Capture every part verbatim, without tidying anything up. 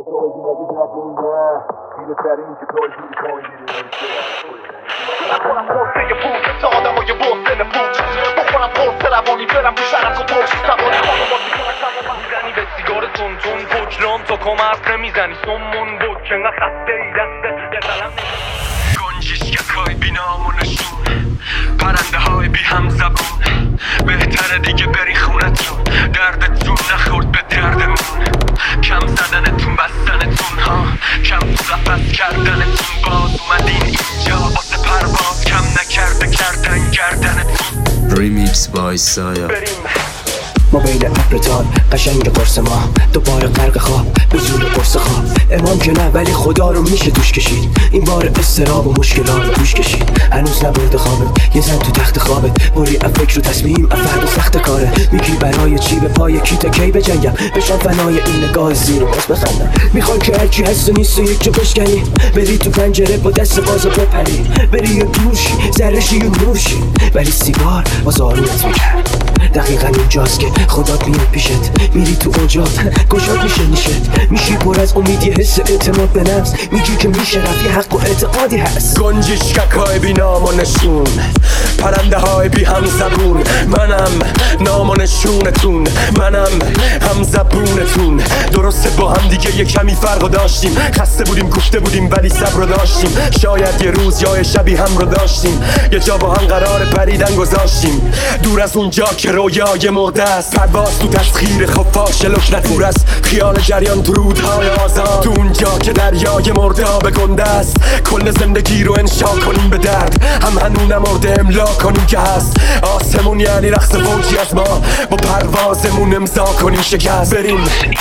doido, nega babunha. Vira sério, ninja dois, vira coin. بخورم پرسه پول تا آدم های باسن پول بخورم پرسه روانی برم تو شرک و پرش سواری خانم با دیگه میزنی به سیگار تون تون پوکرام تا کام حرف نمیزنی سمون بود که انقدر خسته ای دسته یه قلم گنجیشکک های بی نام و نشون پرنده های بی هم زبون بهتره دیگه بری خونتون دردتون نخورد به دردمون کم زدنتون بستنتون ها کم تو قفص کردنتون باز اومدین اینجا واسه پرواز کم نکرده کردن گردنتون ریمیکس بای سایا ما بین ابرتان قشنگ قرص ما دوباره غرق خواب به زور قرص خواب امام که نه ولی خدا رو میشه دوش کشید این بار استراب و مشکلات رو دوش کشید هنوز نبرده خوابت یه زن تو تخت خوابت بری از فکر و تصمیم از فرد و سخت کاره میگی برای چی به پای کی تا کی بجنگم بشم فنای این نگاه زیر و باز بخندم میخوان که هرچی هست و نیست و یک جا بشکنی بری تو پنجره با دست بازو بپری بری یه دورشی زرشی و نورشی ولی سیگار باز آرومت میکرد دقیقا اینجاست که خدات میاد پیشت میری تو اوجات گشاد میشه نیشت میشی پر از امید یه حس اعتماد به نفس میگی که میشه رفی حق و اعتقادی هست گنجشکک های بی نام و نشون پرنده های بی هم زبون منم نام و نشونتون منم هم زبونتون درسته با هم دیگه یه کمی فرق داشتیم خسته بودیم گفته بودیم ولی صبر داشتیم شاید یه روز یا شبی هم رو داشتیم یه جا با هم قرار پریدن گذاشتیم دور از اونجا که رویای مرده است پرواز تو تسخیر خفاش لکنت دور است خیال جریان تو رودهای آزاد تو اونجا که دریای مرده به گنده است کل زندگی رو انشا کنیم به درد هم هنو نمرده املا کنیم که هست آسمون یعنی رقص فوجی از ما با پروازمون امضا کنیم شکست بریم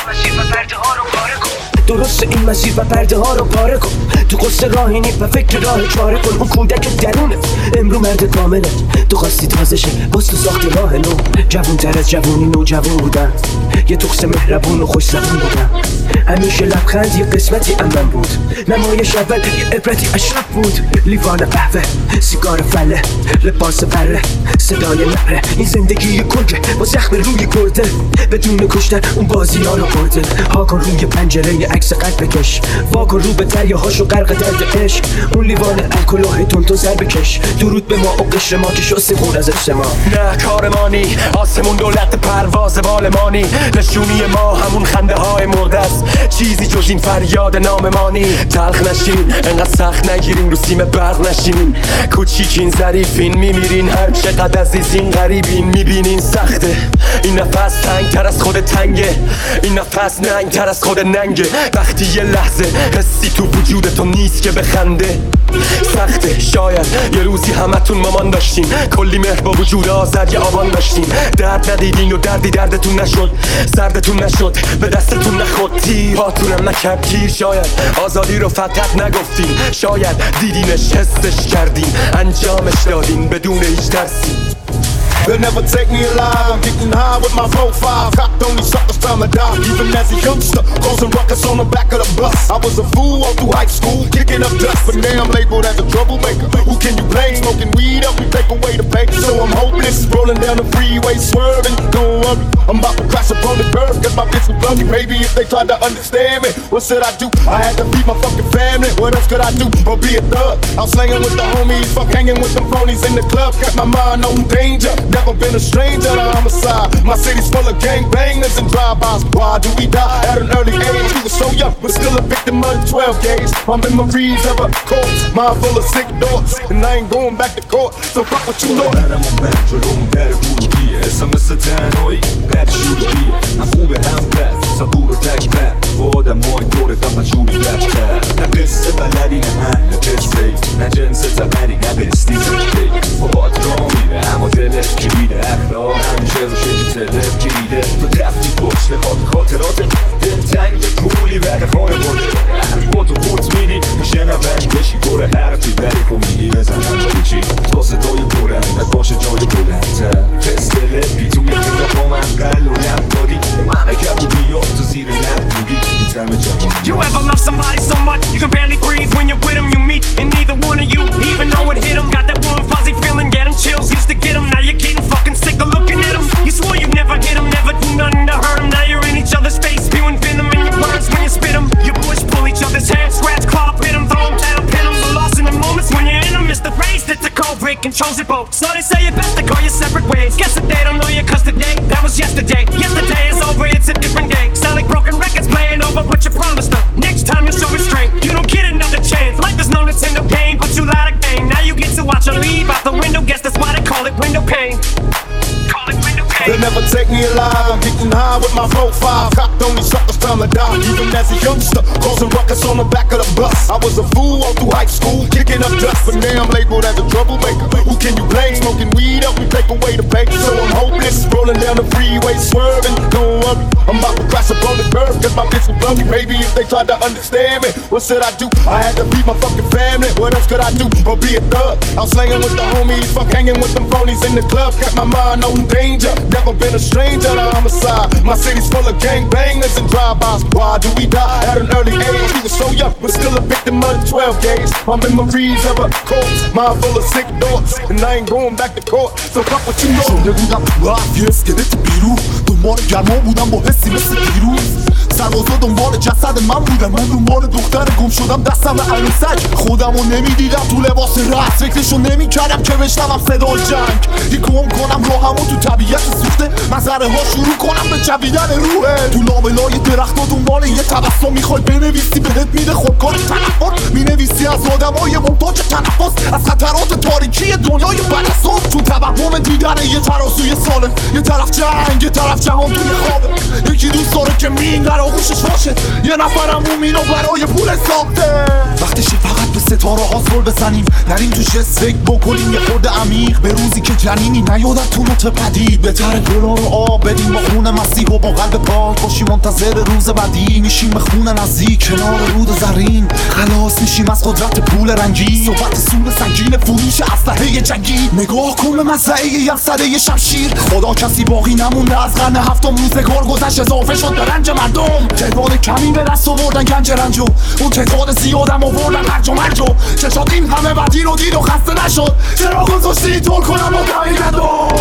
درست این مسیر و پرده ها رو پاره کن تو قصه راهی نی و فکر راه چاره کن اون کودک درونه امرو مرد کامله تو خواستی تازه شه باز تو ساخت راه نو جوون تر از جوونی نو جوون بودم یه تخس مهربون و خوش زبون بودم همیشه لبخند یه قسمتی امن بود نمایش اول یه عبرتی اشرف بود لیوان قهوه سیگار فله لباس بره صدای نره این زندگی یه کنگه با زخم روی گرده بدون کشتن اون بازی ها رو برده ها کن روی پنجره یه عکس قد بکش واکن رو به دریاهاشو غرق درد عشق اون لیوان الکلاه تون تو سر بکش درود به ما و قشر ما که شسته خون از عشق ما نه کارمانی آسمون دولت پرواز بالمانی نشونی ما همون خنده های مرده است چیزی جز این فریاد ناممانی تلخ نشین انقدر سخت نگیرین رو سیم برق نشینین کوچیکین ظریفین میمیرین هر چقدر عزیزین غریبین میبینین سخته این نفس تنگ تر از خود تنگه این نفس ننگ تر از خود ننگه وقتی یه لحظه حسی تو وجودتو نیست که بخنده سخته شاید یه روزی همتون مامان داشتین کلی مهر با وجود آزد یه آبان داشتین درد ندیدین و دردی دردتون نشد سردتون نشد به دستتون نخورد تیر هاتونم نکرد گیر شاید آزادی رو فقط نگفتین شاید دیدینش حسش کردین انجامش دادین بدون هیچ ترسی They'll never take me alive, I'm getting high with my profile. Cocked on these suckers, time to die. Even as a youngster, causing ruckus on the back of the bus. I was a fool all through high school, kicking up dust. But now I'm labeled as a troublemaker. Who can you blame? Smoking weed up, we take away the pain. So I'm hopeless, rolling down the freeway, swerving. Don't worry, I'm about to crash upon the curb. Cause my bitch was buggy. Maybe if they tried to understand me, what should I do? I had to feed my fucking family. What else could I do? Or be a thug? I'm slanging with the homies, fuck hanging with them phonies in the club. Kept my mind on danger. Never been a stranger to homicide. My city's full of gangbangers and drive-bys. Why do we die at an early age? We were so young, but still a victim of the twelve gauge. My memories of a corpse, mind full of sick thoughts, and I ain't going back to court. So fuck what you know. منم من جلوم در بوجگیه اسم مثل تنهایی بد شروعیه من خوبه هم بد صبور و تک بد با آدم های دورت هم مجبوری بد کرد نه قصه بلدی نه من نه قصه نه جنس تبری نه بستی تشکی با باد را میره اما دلش کلیده اخلاق همیشه رو شکل تلف کلیده تو رفتی پشت خاط خاطرات دل تنگ پولی بر خانه برده حرف با تو خود میدی میشه نبنی بشی گره حرفی بری خب میگی بزنم چی تا صدای بلند باشه جای بلندتر فستله بی توی کنگاه با من قل و لب دادی مملکت رو بیاد تو زیر لب بودی میترم جا You ever love somebody so much you can barely breathe when you're with them you meet and neither one of you even know it hit them got that warm fuzzy feeling get them chills used to get them now you're getting fucking sick of looking at them you swore you'd never hit them never do nothing to hurt them now you're in each other's face spewing venom in your words when you spit them you it controls it both. So they say it best to go your separate ways. Guess that they don't know you cause today, that was yesterday. Yesterday is over, it's a different day. Sound like broken records playing over what you promised them. Next time you show restraint, you don't get another chance. Life is no Nintendo game, but you lied again. Now you get to watch her leave out the window. Guess that's why they call it window pane. Call it window pane. They never take me alive, I'm getting high with my four five. Cocked on these suckers, time to die. Even as a youngster, causing ruckus on the back of the bus. I was a fool all through high school, kicking up dust. But now I'm labeled as a troublemaker. Who can you blame? Smoking weed up, we take away the pain. So I'm hopeless, rolling down the freeway, swerving. Don't worry, I'm about to crash upon the curb. Cause my bitch will love me. Maybe if they tried to understand me, what should I do? I had to feed my fucking family. What else could I do? Or be a thug? I'm slanging with the homies, fuck hanging with them phonies in the club. Kept my mind on danger, never been a stranger to homicide. My city's full of gangbangers and drive-bys. Why do we die at an early age? We were so young, but still a victim of the twelve gauge. My memories of a corpse, mind full of sick thoughts, and I ain't going back to court. So fuck what you know. شده بودم تو رفت یه اسکلت بیرو، دنبال گرما بودم با حسی مثل دیروز. سربازا دنبال جسد من بودم، من دنبال دختر گم شدم دستم عروسک. خودمو نمیدیدم تو لباس رقص، فکرشو نمیکردم که بشنوم صدای جنگ. یه گم کنم راهمو تو طبیعت سوخته، منظره ها شروع کنم به جویدن روحه. تو لابلای درخت ها دنبال یه تبسم میخوای بنویسی، بهت میده خودکار تنفر. مینویسی از آدمای محتاج تنفس، از خطرات تاریکی دنیای بدسون. تو توهم دیدن یه ترازوی سالم، یه طرف جنگ یه طرف جهان توی خوابه. یکی دوست داره که مینگر آغوشش باشه، یه نفرم اونو برای پول ساخته. وقتشه فقط به ستاره ها زل بزنیم، نریم تو جس فکر بکنیم یه خورده عمیق. به روزی که جنینی نیادت تو نوت پدید، بهتره گلا رو آب بدیم با خون مسیح و با قلب پاک باشی منتظر روز بعدی. میشیم به خون نزدیک کنار رود زرین، خلاص میشیم از قدرت پول رنگی. صحبت سور سنگین فروش اسلحه جنگی. نگاه کن به مزرعه یخزده شمشیر، خدا کسی باقی نمونده از قرن هفتم. روزگار گذشت اضافه شد به رنج مردم. تعداد کمی به دست آوردن گنج رنجو، اون تعداد زیادم آوردن رنج و مرجو. چشات این همه بدی رو دید و خسته نشد، چرا گذاشتی طول کنم با دایی ندم.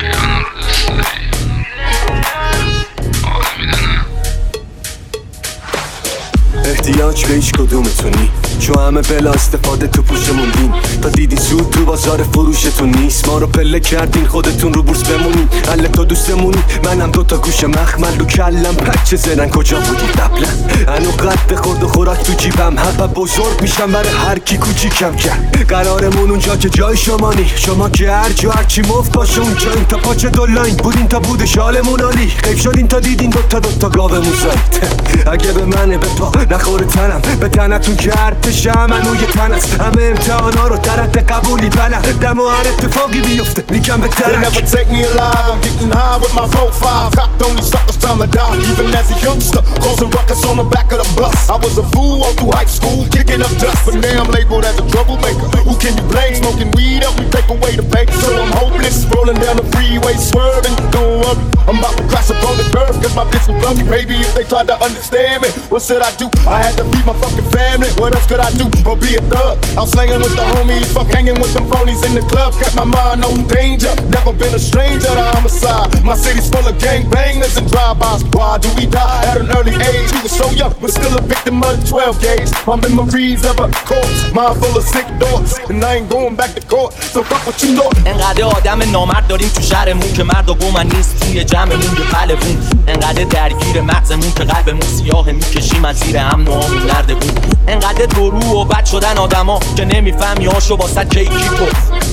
احتیاج به هیچ کدومتونی، چون همه بلا استفاده تو پوشمون دین. تا دیدی سود تو بازار فروشتون نیست، ما رو پله کردین خودتون رو بورس بمونین. حل تو دوستمونی، منم دوتا گوش مخمل رو کلم. پچه زرن کجا بودی قبلا؟ انو قد خورد و خوراک تو جیبم، حبه بزرگ میشم برای هر کی کوچیکم کرد. قرارمون اونجا که جای شما نی، شما که هر جا هر چی مفت باشه اونجاییم. تا پاچه دولاین بودین تا بود شالمون عالی، خیف شدین تا دیدین دوتا دوتا گاومون زایید. اگه به منه به پا نخوره تنم، به تنتون که ارتشم منو یه تن است. همه امتحانا رو در حد قبولی بنم، دم و هر اتفاقی بیفته میگم به They never ترک. take me alive, I'm getting high with my four five. Cocked on these suckers, time to die. Even as a youngster, causing ruckus on the back of the bus. I was a fool all through high school, kicking up dust. But now I'm labeled as a troublemaker. Who can you blame? Smoking weed up, we take away the pain. So I'm hopeless, rolling down the freeway, swerving. Don't worry, I'm about to crash upon the curb. Cause my bitch will love me. Maybe if they tried to understand me, what should I do? I had to feed my fucking family. What else could I do? Or be a thug? I'm slanging with the homies, fuck hanging with them phonies in the club. Kept my mind on danger, never been a stranger to homicide. My city's full of gangbangers and drive-bys. Why do we die at an early age? We were so young, but still a victim of the twelve gauge. My memories of a corpse, mind full of sick thoughts, and I ain't going back to court. So fuck what you know. انقدر آدم نامرد داریم تو شهرمون که مرد و گومن نیست توی جمعمون یه قلبون. انقدر درگیر مغزمون که قلبمون سیاه میکشیم از زیر هم نامون نرده بود. انقدر درو و بد شدن آدما که نمیفهمی هاشو واسه کیکی تو.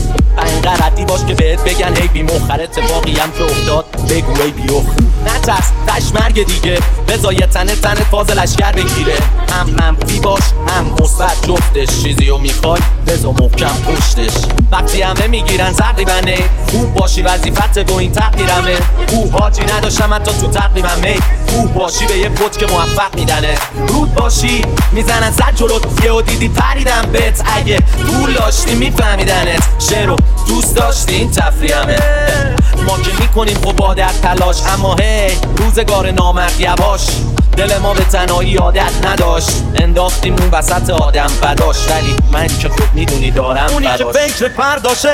انقدر ردی باش که بهت بگن هی بی مخر اتفاقی هم که افتاد بگو ای بیوخ. نترس تش مرگ دیگه، بذار یه تنه تنه فاز لشگر بگیره. هم منفی باش هم مثبت جفتش، چیزی رو میخوای بذار محکم پشتش. وقتی همه میگیرن تقریبا خوب باشی وظیفت و این تقدیرمه. او حاجی نداشتم حتی تو تقریبا می خوب باشی به یه پد که موفق میدنه. رود باشی میزنن صد جلوت، یهو دیدی پریدم بهت. اگه پول داشتی میفهمیدنت، شعر رو دوست داشتی این تفریحمه. ما که میکنیم خب با در تلاش، اما هی روزگار نامرد یواش. دل ما به تنهایی عادت نداشت، انداختیم اون وسط آدم بداش. ولی من که خود میدونی دارم اونی که فکر پرداشه.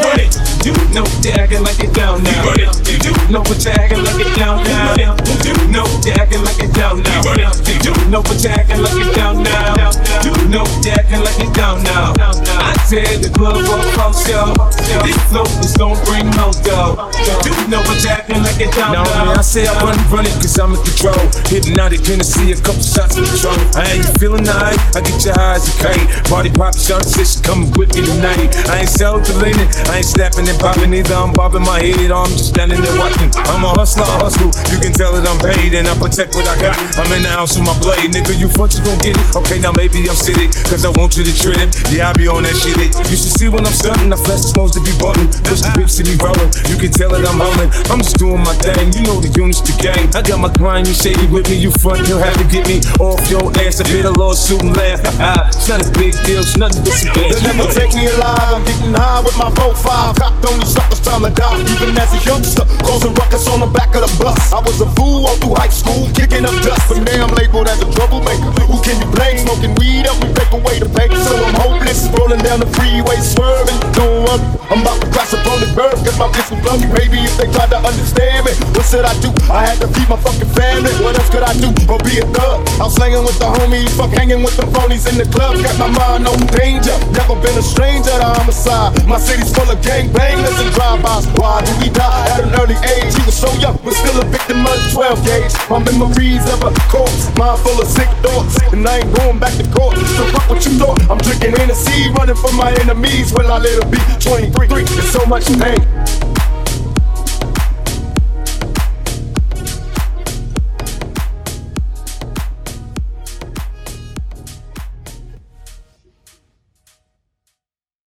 You know that I can like it down now. You do know what I can like it down now. You do know that I can like it down now. You do know what I can like it down now. You know that I can like it down now. I tear the club up close, yo. These floaters don't bring no dough. You know what's acting like it don't know. Now, I say I run, run it cause I'm in control. Hypnotic Tennessee, a couple shots of Patron. I ain't feeling alright, I get your eyes a kite. Party pop, shot, session, come with me tonight. I ain't self-deleting, I ain't snapping and popping either. I'm bobbing my head or I'm just standing there watching. I'm a hustler, I hustle, you can tell that I'm paid and I protect what I got. I'm in the house with my blade, nigga, you front, you gon' get it. Okay, now maybe I'm sitting, cause I want you to treat it. Yeah, I be on that shit, it. You should see when I'm stunting, I flesh is supposed to be button. Push the bitch to be rolling, you can tell that I'm humming. I'm just doing my thing, you know the units, the gang. I got my grind, you shady with me, you front, you'll have to get me off your ass. I bit a lawsuit and laugh, it's not a big deal, it's nothing but some gas. They'll never take me alive, I'm getting high with my four five. Cocked on these suckers, time to die. Even as a youngster, causing ruckus on the back of the bus. I was a fool all through high school, kicking up dust. But now I'm labeled as a troublemaker. Who can you blame? Smoking weed up, we take away the pain. So I'm hopeless, rolling down the freeway, swerving. Don't worry, I'm about to crash up on the curb, cause my bitch will blow me. Baby, if they tried to understand me, what should I do? I had to feed my fucking family. What else could I do? Or be a thug? I'm slanging with the homies, fuck hanging with the phonies in the club. Got my mind on danger, never been a stranger to homicide. My city's full of gangbangers and drive-bys. Why do we die at an early age? He was so young, but still a victim of the twelve gauge. My memories of a corpse, mind full of sick thoughts, and I ain't going back to court. So fuck what you thought. I'm drinking Hennessy, running from my enemies. Will I let it be twenty-three? There's so much pain.